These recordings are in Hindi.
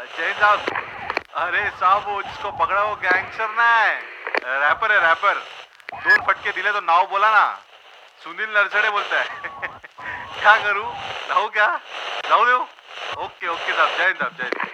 जय साहब। अरे साहब वो जिसको पकड़ा वो गैंगस्टर ना है, रैपर है रैपर। 2 फटके दिले तो नाव बोला ना, सुनील नरसड़े बोलता है। क्या करूं, लाऊं क्या, लाऊं दो? ओके ओके साहब, जय साहब जय।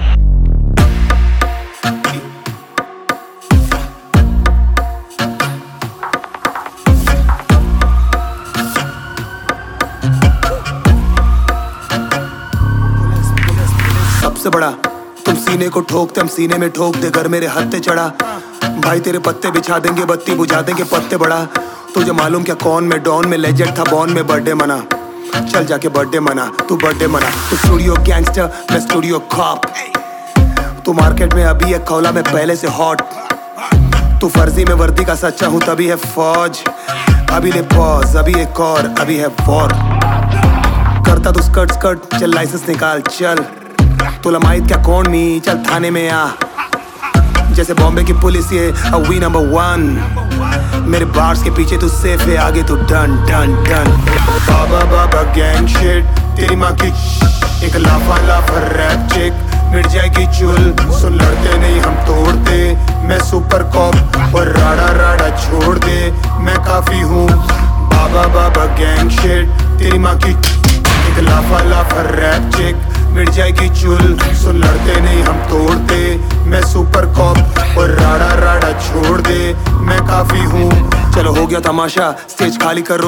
सबसे बड़ा तुम सीने को ठोकते, हम सीने में ठोक दे। घर मेरे हत्थे चढ़ा भाई, तेरे पत्ते बिछा देंगे, बत्ती बुझा देंगे पत्ते बड़ा। तुझे मालूम क्या कौन मैं डॉन में लेजेंड था बॉर्न में। बर्थडे मना, चल जाके बर्थडे मना, तू बर्थडे मना। तू स्टूडियो गैंगस्टर, मैं स्टूडियो कॉप। तू मार्केट में अभी है खौला, मैं पहले से हॉट। तू फर्जी में वर्दी का सच्चा हूँ तभी है फौज। अभी ले पॉज, अभी एक और, अभी है वॉर। करता तू स्कर्ट स्कर्ट, चल लाइसेंस निकाल चल। तू लमाइत क्या कौन मी, चल थाने में आ। जैसे बॉम्बे की पुलिस ये वी नंबर 1। मेरे बार्स के पीछे तू सेफ है, आगे तू डन डन डन। बाबा बाबा गैंग शिट, तेरी माँ की एक लाफा लाफा रैप चिक। मिट जाएगी चुल, सुन लड़ते नहीं हम तोड़ते। मैं सुपर कॉप और राड़ा राड़ा छोड़ दे, मैं काफी हूँ। बाबा बाबा गैंग शिट, तेरी माँ की एक लाफा लाफा रैप चिक। मिट जाएगी चुल, सुन लड़ते नहीं हम तोड़ते। मैं सुपर कॉप और राड़ा राड़ा छोड़ दे, मैं काफी हूँ। चलो हो गया तमाशा, स्टेज खाली करो।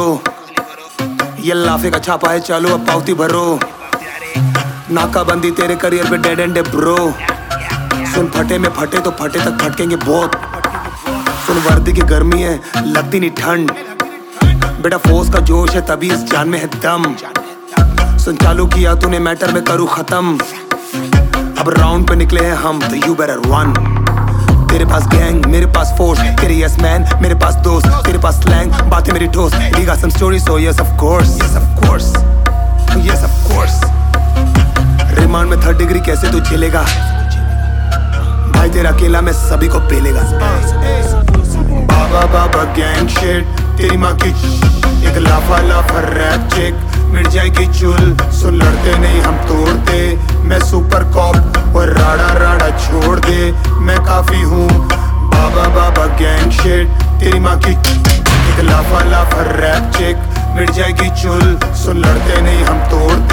ये लाफे का छापा है, चलो अब पावती भरो। नाकाबंदी तेरे करियर पे डेड एंड ब्रो। सुन फटे में फटे तो फटे तक फटकेंगे बहुत। सुन वर्दी की गर्मी है, लगती नहीं ठंड। बेटा फोर्स का जोश है, तभी इस जान में है दम। सुन चालू किया तूने मैटर में करूँ खत्म। अब राउंड पे निकले हैं हम, तो यू बेटर रन। तेरे पास गैंग, मेरे पास फोर्स। तेरे यस मैन, मेरे पास दोस्त। तेरे पास स्लैंग, बातें मेरी ठोस। We got some stories, so yes of course, yes of course, yes of course। Remand में 3rd डिग्री कैसे तू झेलेगा भाई, तेरा अकेला मैं सभी को पेलेगा। बाबा बाबा गैंग शिट, तेरी माँ की एक लाफा लाफा रैप चिक। मिट जाएगी चुल, सुन लड़ते नहीं हम तोड़ते। मैं सुपर कॉप और राड़ा राड़ा छोड़ दे, मैं काफी हूँ। बाबा बाबा गैंग शिट, तेरी माँ की एक लाफा लाफा रैप चिक। मिट जाएगी चुल, सुन लड़ते नहीं हम तोड़ते।